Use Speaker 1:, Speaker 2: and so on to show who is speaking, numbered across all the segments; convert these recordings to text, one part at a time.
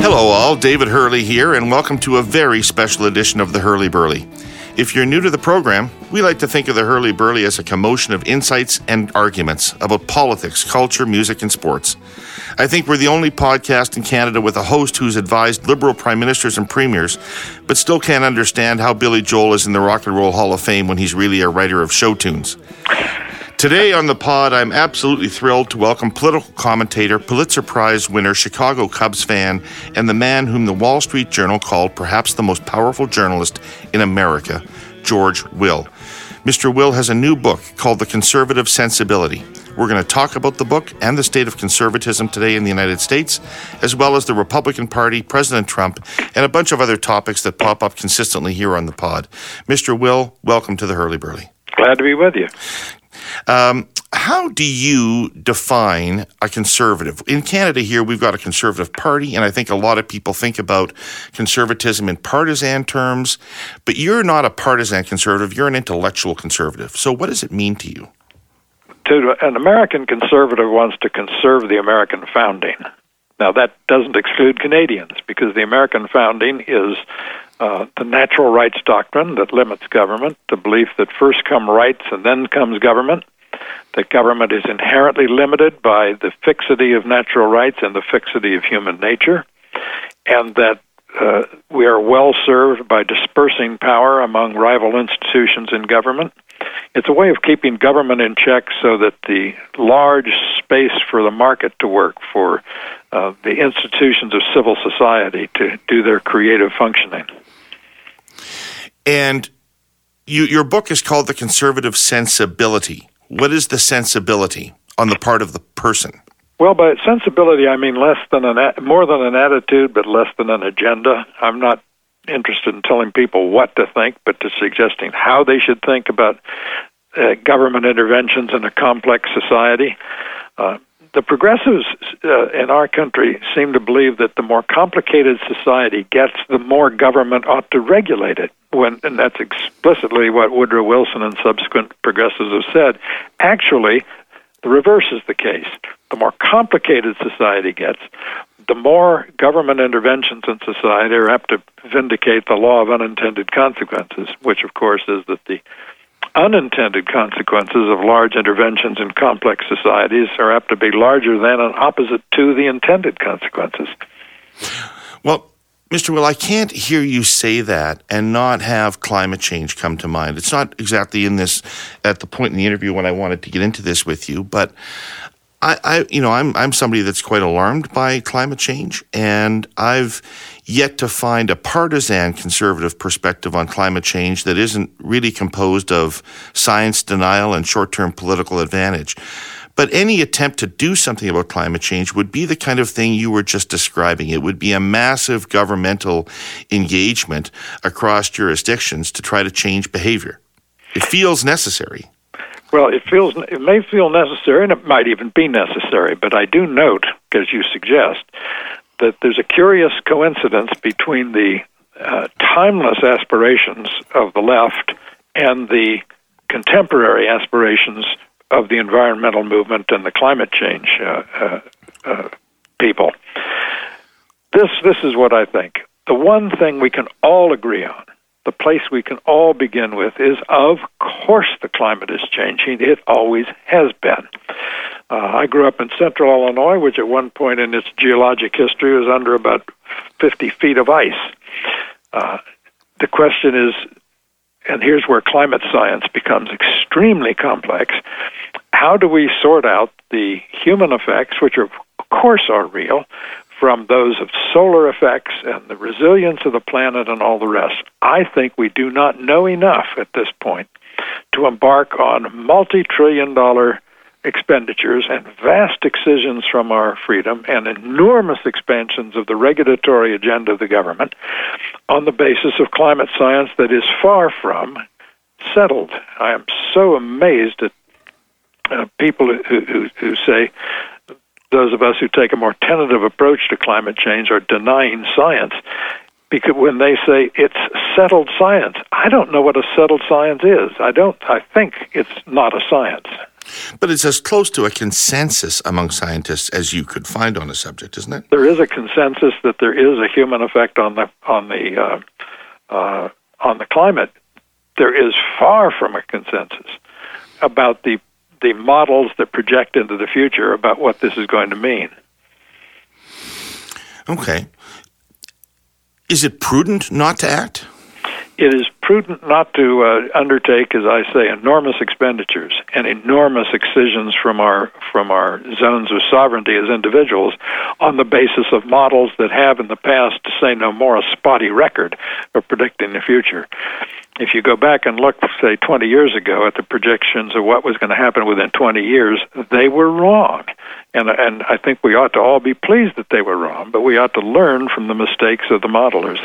Speaker 1: Hello all, David Hurley here, and welcome to a very special edition of the Hurley Burley. If you're new to the program, we like to think of the Hurley Burley as a commotion of insights and arguments about politics, culture, music, and sports. I think we're the only podcast in Canada with a host who's advised Liberal prime ministers and premiers, but still can't understand how Billy Joel is in the Rock and Roll Hall of Fame when he's really a writer of show tunes. Today on the pod, I'm absolutely thrilled to welcome political commentator, Pulitzer Prize winner, Chicago Cubs fan, and the man whom the Wall Street Journal called perhaps the most powerful journalist in America, George Will. Mr. Will has a new book called The Conservative Sensibility. We're going to talk about the book and the state of conservatism today in the United States, as well as the Republican Party, President Trump, and a bunch of other topics that pop up consistently here on the pod. Mr. Will, welcome to the Hurley Burley.
Speaker 2: Glad to be with you.
Speaker 1: How do you define a conservative? In Canada here, we've got a conservative party, and I think a lot of people think about conservatism in partisan terms, but you're not a partisan conservative, you're an intellectual conservative. So what does it mean to you?
Speaker 2: An American conservative wants to conserve the American founding. Now, that doesn't exclude Canadians, because the American founding is the natural rights doctrine that limits government, the belief that first come rights and then comes government, that government is inherently limited by the fixity of natural rights and the fixity of human nature, and that we are well served by dispersing power among rival institutions in government. It's a way of keeping government in check so that the large space for the market to work, for the institutions of civil society to do their creative functioning.
Speaker 1: And your book is called The Conservative Sensibility. What is the sensibility on the part of the person?
Speaker 2: Well, by sensibility, I mean more than an attitude, but less than an agenda. I'm not interested in telling people what to think, but to suggesting how they should think about government interventions in a complex society. The progressives in our country seem to believe that the more complicated society gets, the more government ought to regulate it. And that's explicitly what Woodrow Wilson and subsequent progressives have said. Actually, the reverse is the case. The more complicated society gets, the more government interventions in society are apt to vindicate the law of unintended consequences, which, of course, is that the unintended consequences of large interventions in complex societies are apt to be larger than and opposite to the intended consequences.
Speaker 1: Well, Mr. Will, I can't hear you say that and not have climate change come to mind. It's not exactly at the point in the interview when I wanted to get into this with you, but I'm somebody that's quite alarmed by climate change, and I've yet to find a partisan conservative perspective on climate change that isn't really composed of science denial and short-term political advantage. But any attempt to do something about climate change would be the kind of thing you were just describing. It would be a massive governmental engagement across jurisdictions to try to change behavior. It feels necessary.
Speaker 2: Well, it may feel necessary, and it might even be necessary, but I do note, as you suggest, that there's a curious coincidence between the timeless aspirations of the left and the contemporary aspirations of the environmental movement and the climate change people. This is what I think. The one thing we can all agree on, the place we can all begin with, is, of course, the climate is changing. It always has been. I grew up in central Illinois, which at one point in its geologic history was under about 50 feet of ice. The question is, and here's where climate science becomes extremely complex, how do we sort out the human effects, which of course are real, from those of solar effects and the resilience of the planet and all the rest? I think we do not know enough at this point to embark on multi-trillion-dollar expenditures and vast excisions from our freedom and enormous expansions of the regulatory agenda of the government on the basis of climate science that is far from settled. I am so amazed at people who say those of us who take a more tentative approach to climate change are denying science, because when they say it's settled science, I don't know what a settled science is. I think it's not a science.
Speaker 1: But it's as close to a consensus among scientists as you could find on a subject, isn't it?
Speaker 2: There is a consensus that there is a human effect on the climate. There is far from a consensus about the models that project into the future about what this is going to mean.
Speaker 1: Okay. Is it prudent not to act?
Speaker 2: It is prudent not to undertake, as I say, enormous expenditures and enormous excisions from our zones of sovereignty as individuals on the basis of models that have in the past, to say no more, a spotty record of predicting the future. If you go back and look, say, 20 years ago at the projections of what was going to happen within 20 years, they were wrong. And I think we ought to all be pleased that they were wrong, but we ought to learn from the mistakes of the modelers.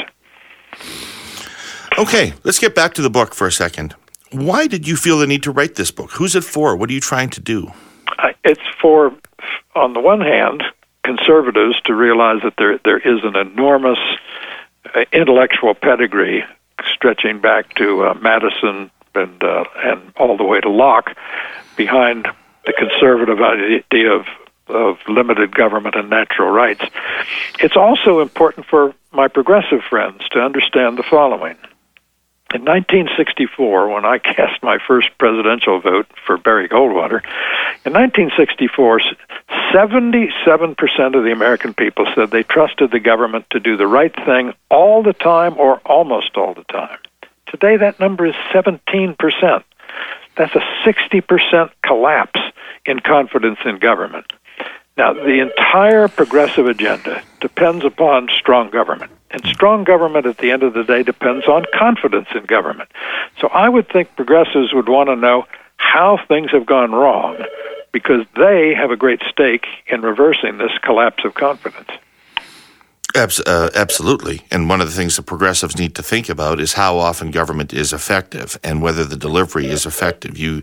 Speaker 1: Okay, let's get back to the book for a second. Why did you feel the need to write this book? Who's it for? What are you trying to do?
Speaker 2: It's for, on the one hand, conservatives to realize that there is an enormous intellectual pedigree stretching back to Madison and all the way to Locke behind the conservative idea of limited government and natural rights. It's also important for my progressive friends to understand the following. In 1964, when I cast my first presidential vote for Barry Goldwater, in 1964, 77% of the American people said they trusted the government to do the right thing all the time or almost all the time. Today, that number is 17%. That's a 60% collapse in confidence in government. Now, the entire progressive agenda depends upon strong government. And strong government, at the end of the day, depends on confidence in government. So I would think progressives would want to know how things have gone wrong, because they have a great stake in reversing this collapse of confidence.
Speaker 1: Absolutely. And one of the things that progressives need to think about is how often government is effective and whether the delivery is effective. You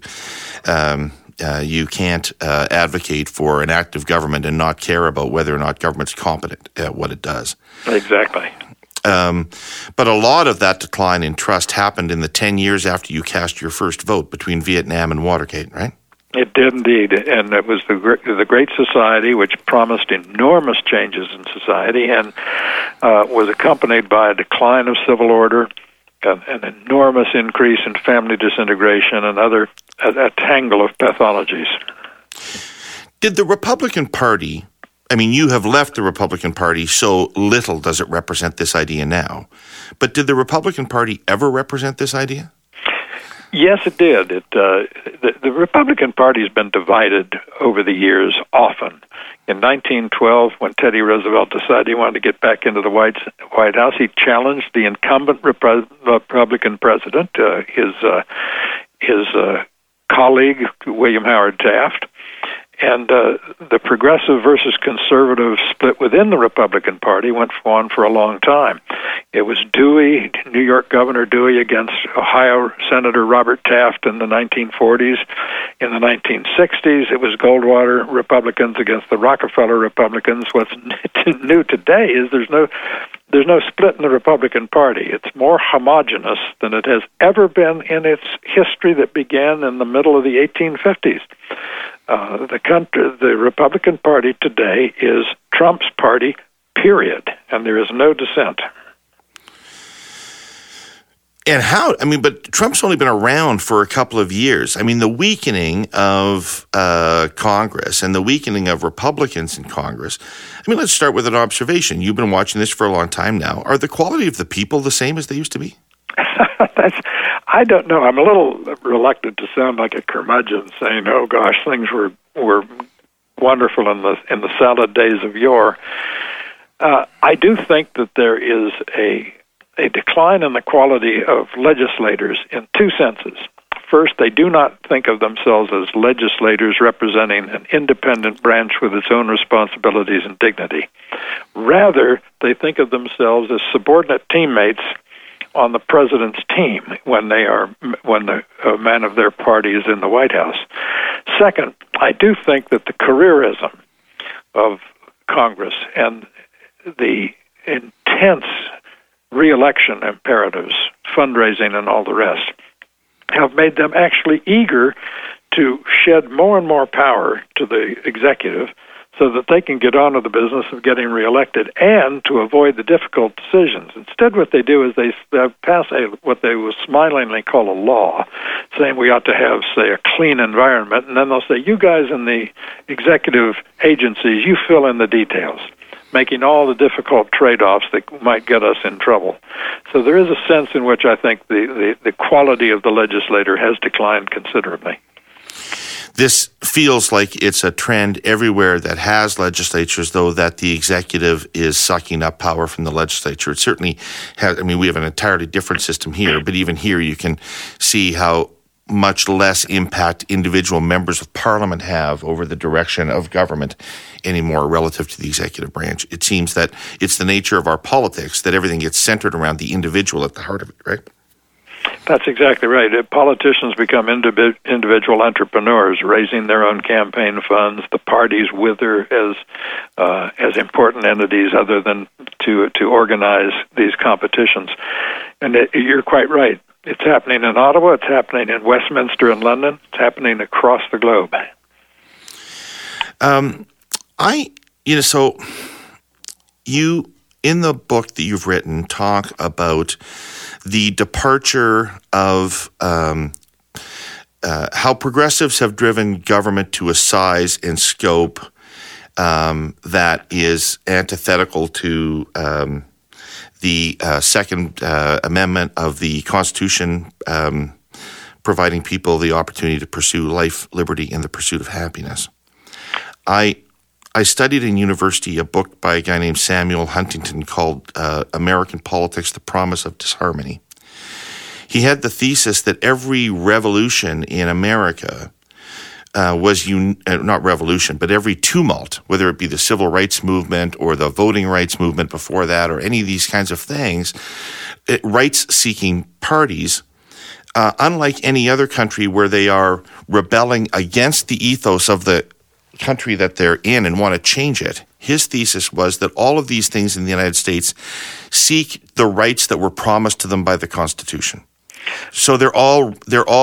Speaker 1: can't advocate for an active government and not care about whether or not government's competent at what it does.
Speaker 2: Exactly.
Speaker 1: But a lot of that decline in trust happened in the 10 years after you cast your first vote between Vietnam and Watergate, right?
Speaker 2: It did indeed, and it was the Great Society, which promised enormous changes in society and was accompanied by a decline of civil order, an enormous increase in family disintegration, and a tangle of pathologies.
Speaker 1: Did the Republican Party, I mean, you have left the Republican Party, so little does it represent this idea now, but did the Republican Party ever represent this idea?
Speaker 2: Yes, it did. The Republican Party has been divided over the years often. In 1912, when Teddy Roosevelt decided he wanted to get back into the White House, he challenged the incumbent Republican president, his colleague, William Howard Taft. And the progressive versus conservative split within the Republican Party went on for a long time. It was Dewey, New York Governor Dewey, against Ohio Senator Robert Taft in the 1940s. In the 1960s, it was Goldwater Republicans against the Rockefeller Republicans. What's new today is there's no split in the Republican Party. It's more homogenous than it has ever been in its history that began in the middle of the 1850s. The Republican Party today is Trump's party, period, and there is no dissent.
Speaker 1: And but Trump's only been around for a couple of years. I mean, the weakening of Congress and the weakening of Republicans in Congress. I mean, let's start with an observation. You've been watching this for a long time now. Are the quality of the people the same as they used to be?
Speaker 2: I don't know. I'm a little reluctant to sound like a curmudgeon saying, "Oh gosh, things were wonderful in the salad days of yore." I do think that there is a decline in the quality of legislators in two senses. First, they do not think of themselves as legislators representing an independent branch with its own responsibilities and dignity. Rather, they think of themselves as subordinate teammates on the president's team when the man of their party is in the White House. Second, I do think that the careerism of Congress and the intense re-election imperatives, fundraising and all the rest, have made them actually eager to shed more and more power to the executive so that they can get on with the business of getting reelected and to avoid the difficult decisions. Instead, what they do is they pass what they will smilingly call a law, saying we ought to have, say, a clean environment, and then they'll say, you guys in the executive agencies, you fill in the details, making all the difficult trade-offs that might get us in trouble. So there is a sense in which I think the quality of the legislator has declined considerably.
Speaker 1: This feels like it's a trend everywhere that has legislatures, though, that the executive is sucking up power from the legislature. It certainly has. I mean, we have an entirely different system here, but even here you can see how much less impact individual members of parliament have over the direction of government anymore relative to the executive branch. It seems that it's the nature of our politics that everything gets centered around the individual at the heart of it, right?
Speaker 2: That's exactly right. Politicians become individual entrepreneurs, raising their own campaign funds. The parties wither as important entities other than to organize these competitions. And you're quite right. It's happening in Ottawa. It's happening in Westminster and London. It's happening across the globe. So you, in the book that you've written, talk about the departure of how progressives have driven government to a size and scope that is antithetical to the Second Amendment of the Constitution, providing people the opportunity to pursue life, liberty, and the pursuit of happiness. I studied in university a book by a guy named Samuel Huntington called American Politics, The Promise of Disharmony. He had the thesis that every revolution in America was not revolution, but every tumult, whether it be the civil rights movement or the voting rights movement before that or any of these kinds of things, rights-seeking parties, unlike any other country where they are rebelling against the ethos of the country that they're in and want to change it. His thesis was that all of these things in the United States seek the rights that were promised to them by the Constitution. So they're all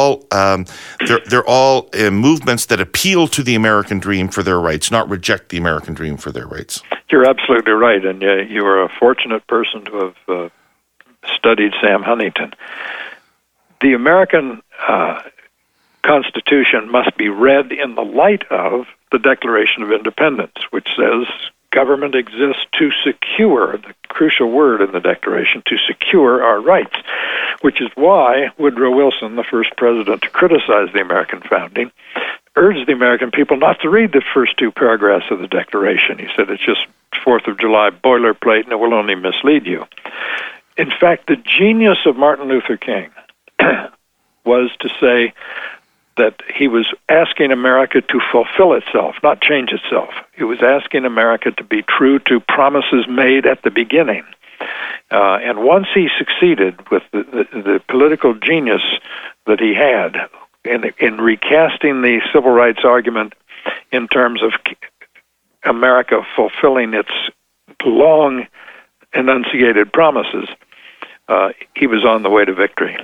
Speaker 2: movements that appeal to the American dream for their rights, not reject the American dream for their rights. You're absolutely right, and you are a fortunate person to have studied Sam Huntington. The American Constitution must be read in the light of the Declaration of Independence, which says government exists to secure, the crucial word in the Declaration, to secure our rights, which is why Woodrow Wilson, the first president to criticize the American founding, urged the American people not to read the first two paragraphs of the Declaration. He said it's just 4th of July boilerplate and it will only mislead you. In fact, the genius of Martin Luther King was to say that he was asking America to fulfill itself, not change itself. He was asking America to be true to promises made at the beginning. And once he succeeded with the political genius that he had in recasting the civil rights argument in terms of America fulfilling its long enunciated promises, he was on the way to victory.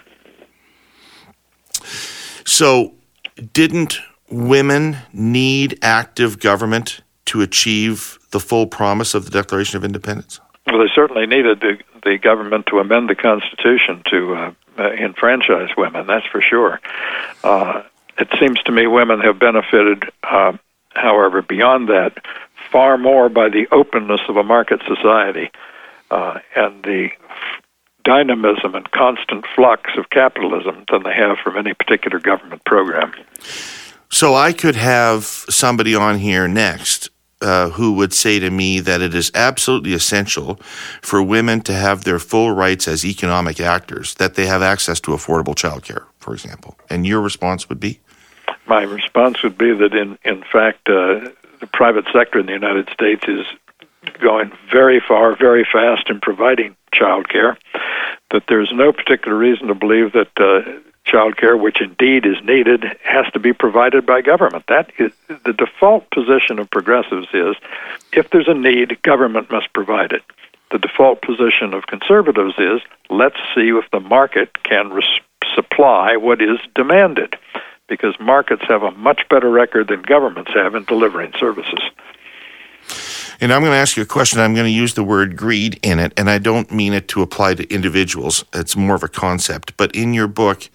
Speaker 1: So, didn't women need active government to achieve the full promise of the Declaration of Independence?
Speaker 2: Well, they certainly needed the government to amend the Constitution to enfranchise women, that's for sure. It seems to me women have benefited, however, beyond that, far more by the openness of a market society and the dynamism and constant flux of capitalism than they have from any particular government program.
Speaker 1: So I could have somebody on here next who would say to me that it is absolutely essential for women to have their full rights as economic actors, that they have access to affordable childcare, for example. And your response would be?
Speaker 2: My response would be that, in fact, the private sector in the United States is going very far, very fast in providing child care, that there's no particular reason to believe that child care, which indeed is needed, has to be provided by government. That is the default position of progressives is, if there's a need, government must provide it. The default position of conservatives is, let's see if the market can supply what is demanded. because markets have a much better record than governments have in delivering services.
Speaker 1: And I'm going to ask you a question. I'm going to use the word greed in it, and I don't mean it to apply to individuals. It's more of a concept. But in your book,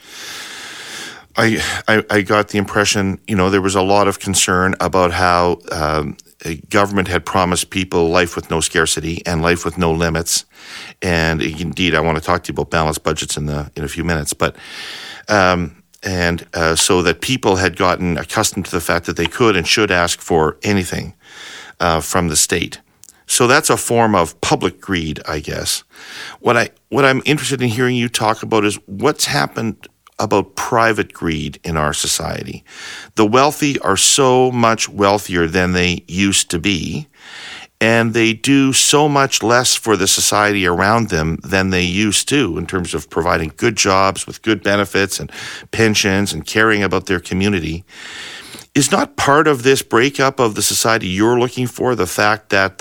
Speaker 1: I got the impression, there was a lot of concern about how a government had promised people life with no scarcity and life with no limits. And indeed, I want to talk to you about balanced budgets in a few minutes. But so that people had gotten accustomed to the fact that they could and should ask for anything from the state. So that's a form of public greed, I guess. What I'm interested in hearing you talk about is what's happened about private greed in our society. The wealthy are so much wealthier than they used to be, and they do so much less for the society around them than they used to in terms of providing good jobs with good benefits and pensions and caring about their community. Is not part of this breakup of the society you're looking for the fact that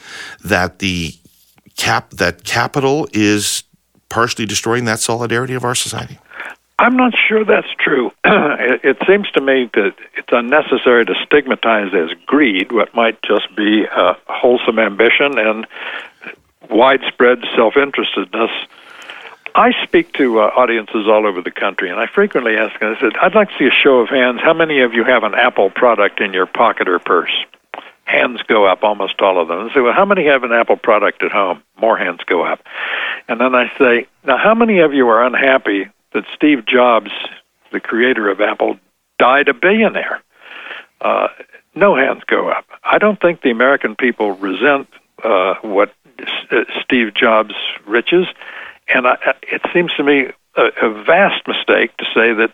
Speaker 1: capital is partially destroying that solidarity of our society?
Speaker 2: I'm not sure that's true. It seems to me that it's unnecessary to stigmatize as greed what might just be wholesome ambition and widespread self-interestedness. I speak to audiences all over the country, and I frequently ask them, I said, I'd like to see a show of hands. How many of you have an Apple product in your pocket or purse? Hands go up, almost all of them. I say, well, how many have an Apple product at home? More hands go up. And then I say, now, how many of you are unhappy that Steve Jobs, the creator of Apple, died a billionaire? No hands go up. I don't think the American people resent what Steve Jobs' riches. And it seems to me a vast mistake to say that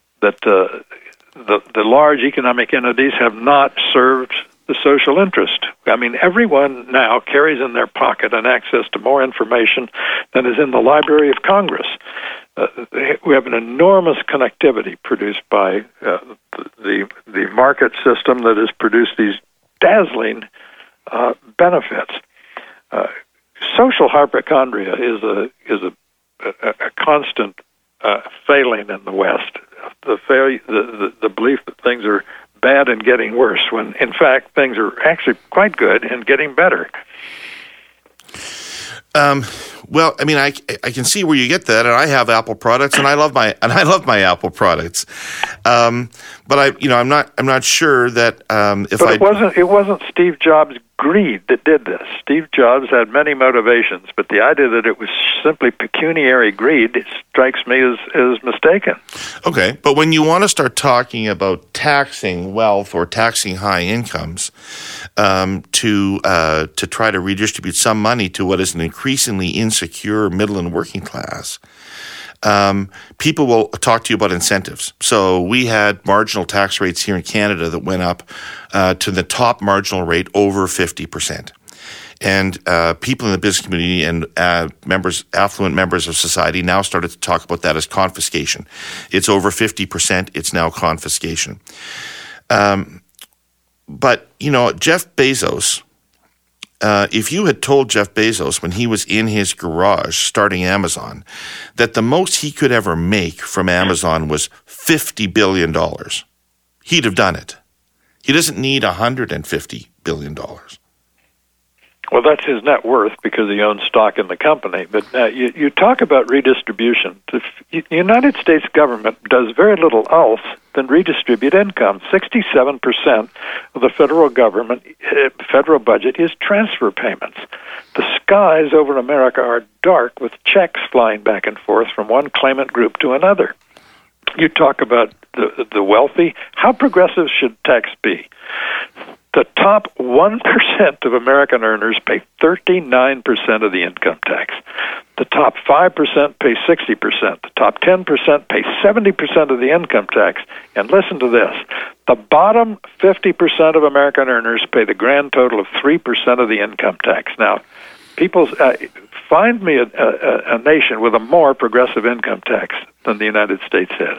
Speaker 2: the large economic entities have not served the social interest. I mean, everyone now carries in their pocket an access to more information than is in the Library of Congress. We have an enormous connectivity produced by the market system that has produced these dazzling benefits. Social hypochondria is a constant failing in the West. The belief that things are bad and getting worse, when in fact things are actually quite good and getting better.
Speaker 1: Well, I mean, I can see where you get that, and I have Apple products, and I love my Apple products. But I'm not sure that
Speaker 2: it wasn't Steve Jobs' greed that did this. Steve Jobs had many motivations, but the idea that it was simply pecuniary greed, it strikes me as mistaken.
Speaker 1: Okay, but when you want to start talking about taxing wealth or taxing high incomes to try to redistribute some money to what is an increasingly insecure middle and working class, people will talk to you about incentives. So we had marginal tax rates here in Canada that went up to the top marginal rate over 50%. And people in the business community and affluent members of society now started to talk about that as confiscation. It's over 50%. It's now confiscation. But, Jeff Bezos, if you had told Jeff Bezos when he was in his garage starting Amazon that the most he could ever make from Amazon was $50 billion, he'd have done it. He doesn't need $150 billion.
Speaker 2: Well, that's his net worth because he owns stock in the company. But you talk about redistribution. The United States government does very little else than redistribute income. 67% of the federal budget is transfer payments. The skies over America are dark with checks flying back and forth from one claimant group to another. You talk about the wealthy. How progressive should tax be? The top 1% of American earners pay 39% of the income tax. The top 5% pay 60%. The top 10% pay 70% of the income tax. And listen to this. The bottom 50% of American earners pay the grand total of 3% of the income tax. Now, people, find me a nation with a more progressive income tax than the United States has.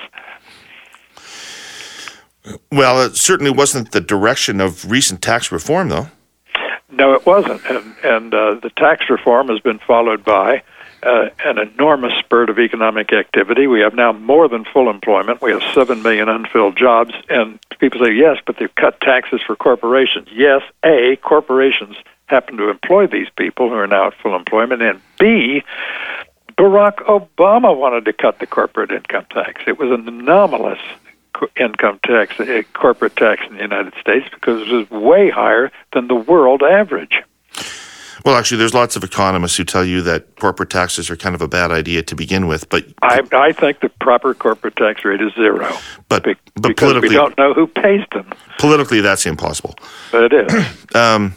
Speaker 1: Well, it certainly wasn't the direction of recent tax reform, though.
Speaker 2: No, it wasn't. And the tax reform has been followed by an enormous spurt of economic activity. We have now more than full employment. We have 7 million unfilled jobs. And people say, yes, but they've cut taxes for corporations. Yes, A, corporations happen to employ these people who are now at full employment. And B, Barack Obama wanted to cut the corporate income tax. It was an anomalous income tax, corporate tax in the United States, because it was way higher than the world average.
Speaker 1: Well, actually, there's lots of economists who tell you that corporate taxes are kind of a bad idea to begin with. But
Speaker 2: I think the proper corporate tax rate is zero.
Speaker 1: But
Speaker 2: because
Speaker 1: politically,
Speaker 2: we don't know who pays them.
Speaker 1: Politically, that's impossible.
Speaker 2: But it is.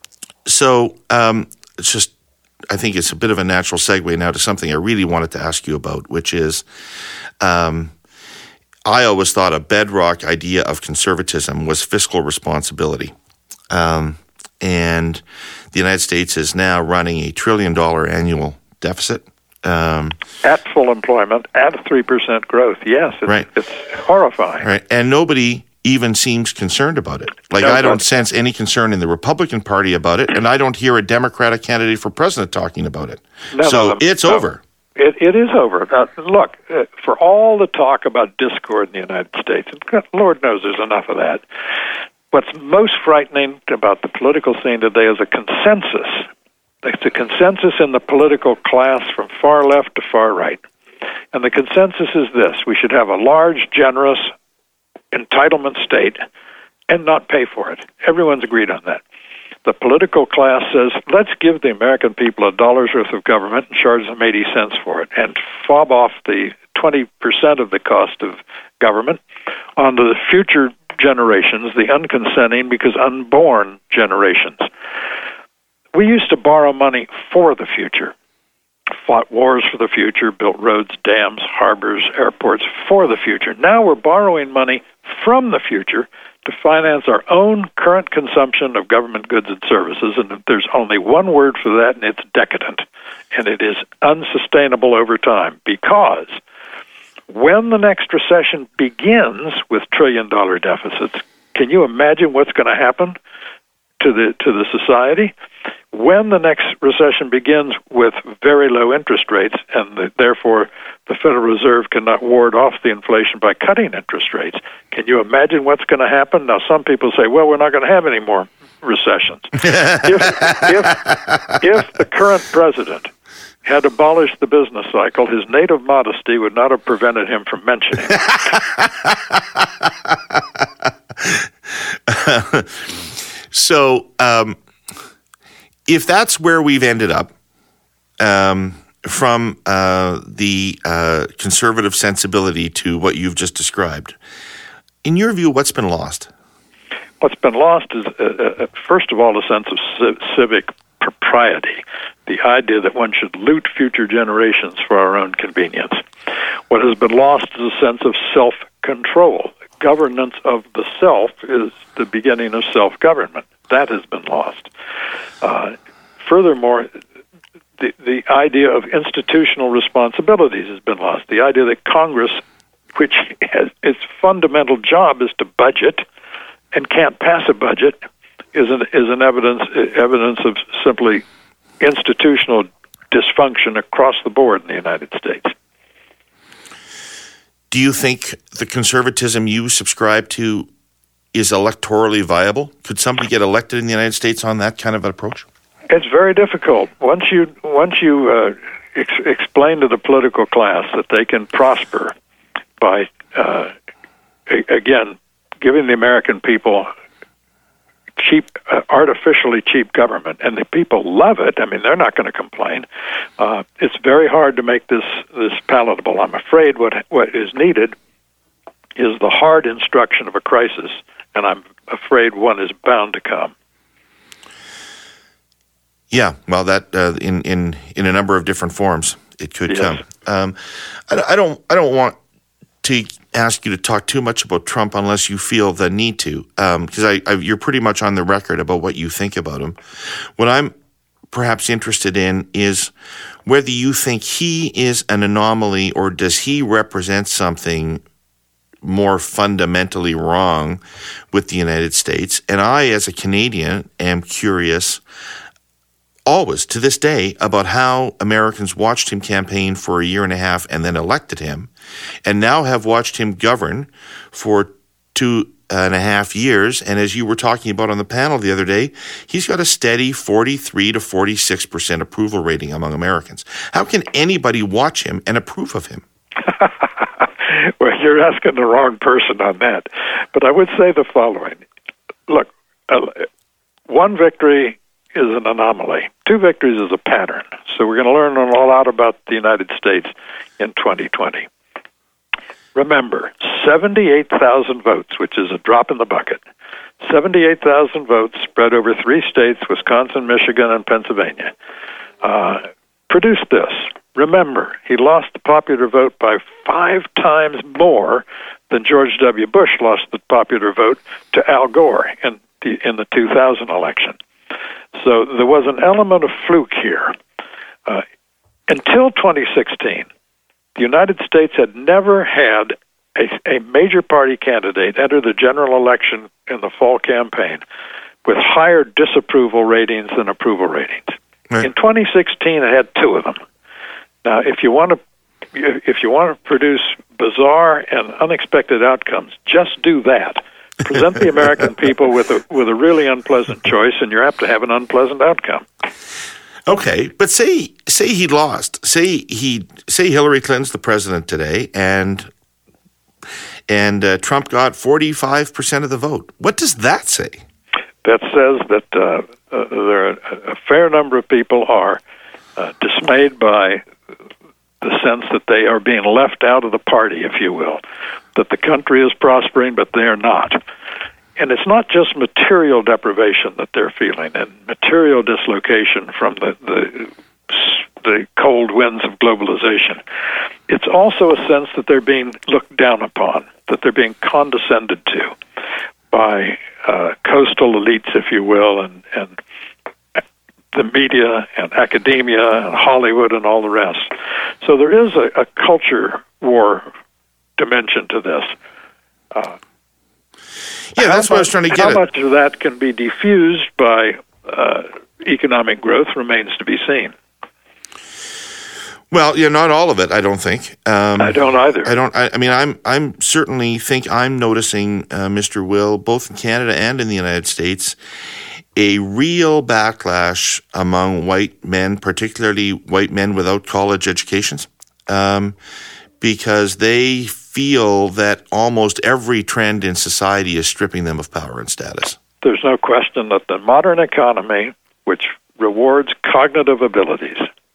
Speaker 1: It's just, I think it's a bit of a natural segue now to something I really wanted to ask you about, which is I always thought a bedrock idea of conservatism was fiscal responsibility. And the United States is now running $1 trillion annual deficit.
Speaker 2: At full employment, at 3% growth, yes. It's horrifying.
Speaker 1: Right. And nobody even seems concerned about it. I don't sense any concern in the Republican Party about it, and I don't hear a Democratic candidate for president talking about it. It's over.
Speaker 2: It is over. Look, for all the talk about discord in the United States, and Lord knows there's enough of that, what's most frightening about the political scene today is a consensus. It's a consensus in the political class from far left to far right. And the consensus is this: we should have a large, generous entitlement state and not pay for it. Everyone's agreed on that. The political class says, let's give the American people $1 worth of government and charge them 80 cents for it, and fob off the 20% of the cost of government onto the future generations, the unconsenting because unborn generations. We used to borrow money for the future, fought wars for the future, built roads, dams, harbors, airports for the future. Now we're borrowing money from the future to finance our own current consumption of government goods and services, and there's only one word for that, and it's decadent, and it is unsustainable over time, because when the next recession begins with trillion-dollar deficits, can you imagine what's going to happen to the society? When the next recession begins with very low interest rates, and therefore the Federal Reserve cannot ward off the inflation by cutting interest rates, can you imagine what's going to happen? Now, some people say, well, we're not going to have any more recessions. If the current president had abolished the business cycle, his native modesty would not have prevented him from mentioning it.
Speaker 1: So, if that's where we've ended up, from the conservative sensibility to what you've just described, in your view, what's been lost?
Speaker 2: What's been lost is, first of all, a sense of civic propriety, the idea that one should loot future generations for our own convenience. What has been lost is a sense of self-control. Governance of the self is the beginning of self-government. That has been lost. Furthermore, the idea of institutional responsibilities has been lost. The idea that Congress, which has its fundamental job is to budget and can't pass a budget, is an evidence of simply institutional dysfunction across the board in the United States.
Speaker 1: Do you think the conservatism you subscribe to is electorally viable? Could somebody get elected in the United States on that kind of an approach?
Speaker 2: It's very difficult. Once you explain to the political class that they can prosper by, again, giving the American people cheap, artificially cheap government, and the people love it. I mean, they're not going to complain. It's very hard to make this palatable. I'm afraid what is needed is the hard instruction of a crisis, and I'm afraid one is bound to come.
Speaker 1: Yeah, well, that in a number of different forms it could come. I don't want to ask you to talk too much about Trump unless you feel the need to, because you're pretty much on the record about what you think about him. What I'm perhaps interested in is whether you think he is an anomaly, or does he represent something more fundamentally wrong with the United States. And I, as a Canadian, am curious. always, to this day, about how Americans watched him campaign for a year and a half and then elected him, and now have watched him govern for 2.5 years. And as you were talking about on the panel the other day, he's got a steady 43 to 46% approval rating among Americans. How can anybody watch him and approve of him?
Speaker 2: Well, you're asking the wrong person on that. But I would say the following. Look, one victory is an anomaly. 2 victories is a pattern. So we're going to learn a lot about the United States in 2020. Remember, 78,000 votes, which is a drop in the bucket. 78,000 votes spread over 3 states, Wisconsin, Michigan, and Pennsylvania, produced this. Remember, he lost the popular vote by 5 times more than George W. Bush lost the popular vote to Al Gore in the 2000 election. So there was an element of fluke here. Until 2016, the United States had never had a major party candidate enter the general election in the fall campaign with higher disapproval ratings than approval ratings. Right. In 2016, it had 2 of them. Now, if you want to produce bizarre and unexpected outcomes, just do that. Present the American people with a really unpleasant choice, and you're apt to have an unpleasant outcome.
Speaker 1: Okay, but say he lost. Say Hillary Clinton's the president today, and Trump got 45% of the vote. What does that say?
Speaker 2: That says that there are a fair number of people are dismayed by the sense that they are being left out of the party, if you will, that the country is prospering, but they are not. And it's not just material deprivation that they're feeling and material dislocation from the cold winds of globalization. It's also a sense that they're being looked down upon, that they're being condescended to by coastal elites, if you will, and the media and academia and Hollywood and all the rest. So there is a culture war dimension to this.
Speaker 1: That's what I was trying to get at.
Speaker 2: How much of that can be diffused by economic growth remains to be seen.
Speaker 1: Well, not all of it, I don't think.
Speaker 2: I don't either.
Speaker 1: I'm certainly think I'm noticing, Mr. Will, both in Canada and in the United States, a real backlash among white men, particularly white men without college educations, because they feel that almost every trend in society is stripping them of power and status.
Speaker 2: There's no question that the modern economy, which rewards cognitive abilities,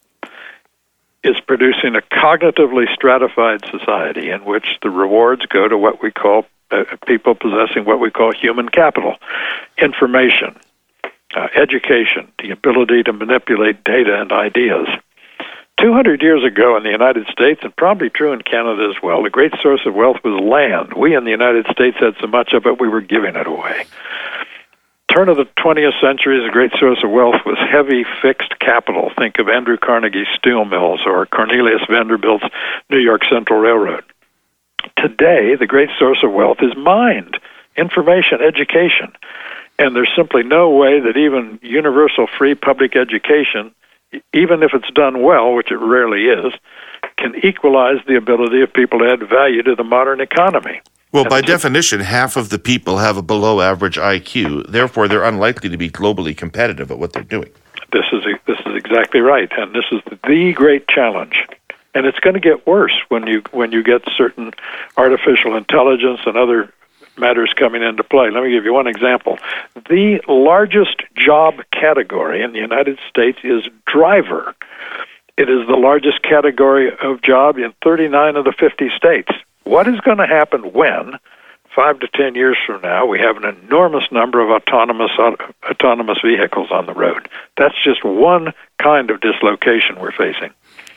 Speaker 2: is producing a cognitively stratified society in which the rewards go to what we call people possessing what we call human capital, information, education, the ability to manipulate data and ideas. 200 years ago in the United States, and probably true in Canada as well, the great source of wealth was land. We in the United States had so much of it, we were giving it away. Turn of the 20th century, the great source of wealth was heavy fixed capital. Think of Andrew Carnegie's steel mills or Cornelius Vanderbilt's New York Central Railroad. Today, the great source of wealth is mind, information, education. And there's simply no way that even universal free public education, even if it's done well, which it rarely is, can equalize the ability of people to add value to the modern economy.
Speaker 1: Well, by definition, half of the people have a below-average IQ. Therefore, they're unlikely to be globally competitive at what they're doing.
Speaker 2: This is exactly right, and this is the great challenge. And it's going to get worse when you get certain artificial intelligence and other matters coming into play. Let me give you one example. The largest job category in the United States is driver. It is the largest category of job in 39 of the 50 states. What is going to happen when, 5 to 10 years from now, we have an enormous number of autonomous vehicles on the road? That's just one kind of dislocation we're facing.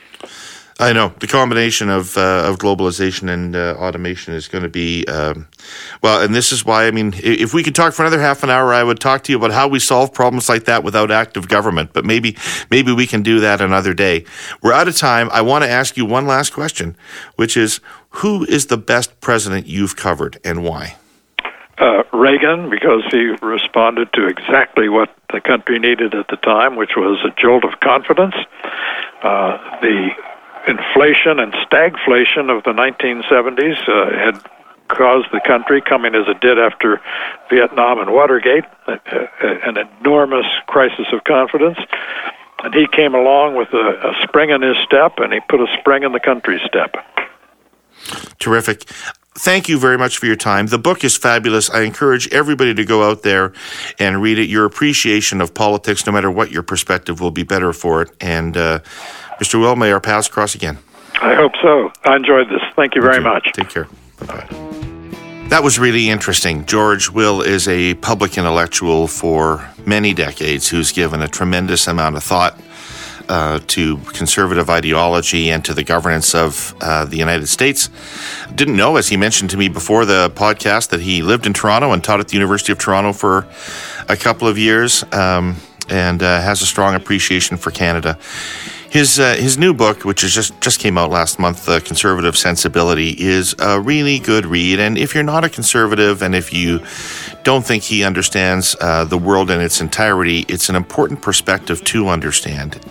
Speaker 1: I know. The combination of globalization and automation is going to be, and this is why, if we could talk for another half an hour, I would talk to you about how we solve problems like that without active government, but maybe we can do that another day. We're out of time. I want to ask you one last question, which is, who is the best president you've covered and why?
Speaker 2: Reagan, because he responded to exactly what the country needed at the time, which was a jolt of confidence. The inflation and stagflation of the 1970s had caused the country, coming as it did after Vietnam and Watergate, an enormous crisis of confidence. And he came along with a spring in his step, and he put a spring in the country's step.
Speaker 1: Terrific. Thank you very much for your time. The book is fabulous. I encourage everybody to go out there and read it. Your appreciation of politics, no matter what your perspective, will be better for it. And Mr. Will, may our paths cross again.
Speaker 2: I hope so. I enjoyed this. Thank you very much.
Speaker 1: Take care. Bye-bye. That was really interesting. George Will is a public intellectual for many decades who's given a tremendous amount of thought to conservative ideology and to the governance of the United States. Didn't know, as he mentioned to me before the podcast, that he lived in Toronto and taught at the University of Toronto for a couple of years and has a strong appreciation for Canada. His new book, which is just came out last month, Conservative Sensibility, is a really good read. And if you're not a conservative and if you don't think he understands the world in its entirety, it's an important perspective to understand,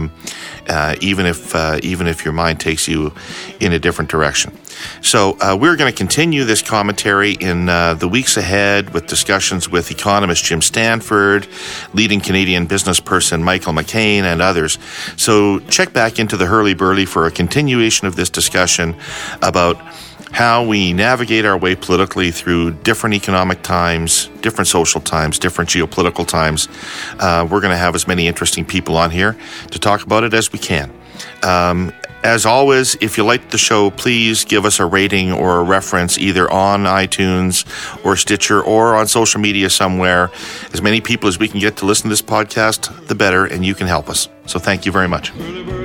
Speaker 1: even if your mind takes you in a different direction. So we're going to continue this commentary in the weeks ahead with discussions with economist Jim Stanford, leading Canadian business person Michael McCain, and others. So check back into the Hurly Burly for a continuation of this discussion about how we navigate our way politically through different economic times, different social times, different geopolitical times. We're going to have as many interesting people on here to talk about it as we can. As always, if you liked the show, please give us a rating or a reference either on iTunes or Stitcher or on social media somewhere. As many people as we can get to listen to this podcast, the better, and you can help us. So thank you very much.